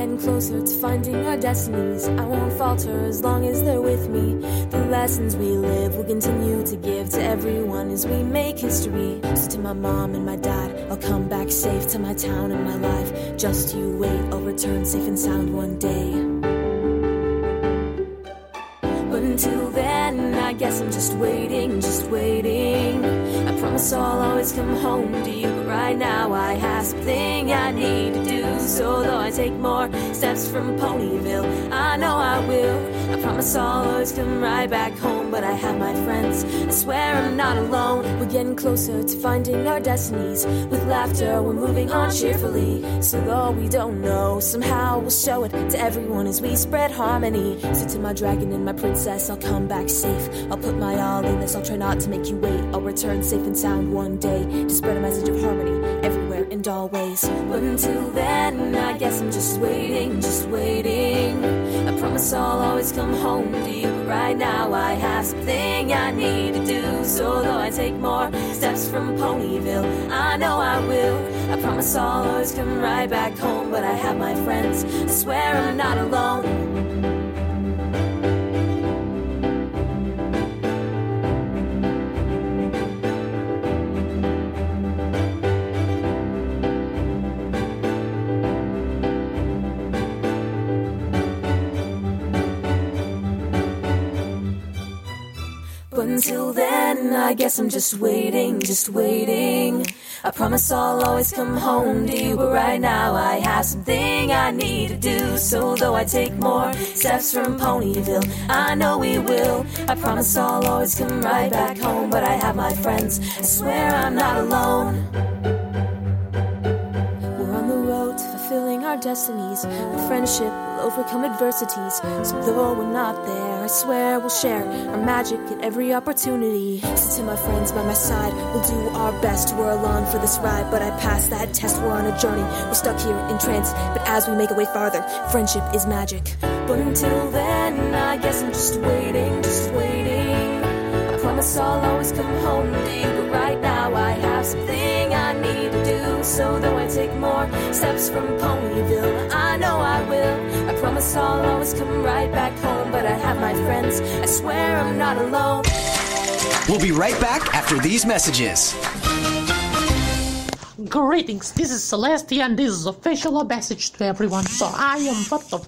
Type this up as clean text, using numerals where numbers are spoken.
getting closer to finding our destinies. I won't falter as long as they're with me. The lessons we live will continue to give to everyone as we make history. So to my mom and my dad, I'll come back safe to my town and my life. Just you wait, I'll return safe and sound one day. But until then, I guess I'm just waiting, just waiting. I promise I'll always come home to you, but right now I have something I need to do. So though I take more steps from Ponyville, I know I will. I promise I'll always come right back home, but I have my friends, I swear I'm not alone. We're getting closer to finding our destinies. With laughter, we're moving on cheerfully. So though we don't know, somehow we'll show it to everyone as we spread harmony. So to my dragon and my princess, I'll come back safe. I'll put my all in this, I'll try not to make you wait. I'll return safe and sound one day to spread a message of harmony everywhere and always. But until then, I guess I'm just waiting, just waiting. I promise I'll always come home to you, but right now I have something I need to do. So though I take more steps from Ponyville, I know I will. I promise I'll always come right back home, but I have my friends, I swear I'm not alone. But until then, I guess I'm just waiting, just waiting. I promise I'll always come home to you, but right now I have something I need to do. So though I take more steps from Ponyville, I know we will. I promise I'll always come right back home, but I have my friends, I swear I'm not alone. We're on the road to fulfilling our destinies. With friendship, we'll overcome adversities. So though we're not there, I swear we'll share our magic at every opportunity. So to my friends by my side, we'll do our best. We're along for this ride, but I passed that test. We're on a journey, we're stuck here in trance. But as we make our way farther, friendship is magic. But until then, I guess I'm just waiting, just waiting. I promise I'll always come home to you, but right now I have something I need to do. So though I take more steps from Ponyville, I know I will. I promise I'll always come right back home, but I have my friends, I swear I'm not alone. We'll be right back after these messages. Greetings, this is Celestia and this is official message to everyone. So I am